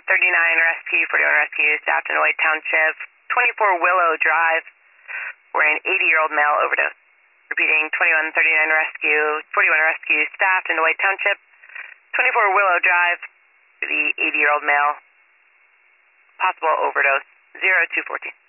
rescue, 41 rescue, staffed in White Township, 24 Willow Drive, where an 80-year-old male overdosed. Repeating, 2139 rescue, 41 rescue, staffed in White Township, 24 Willow Drive, the 80-year-old male, possible overdose, 0214.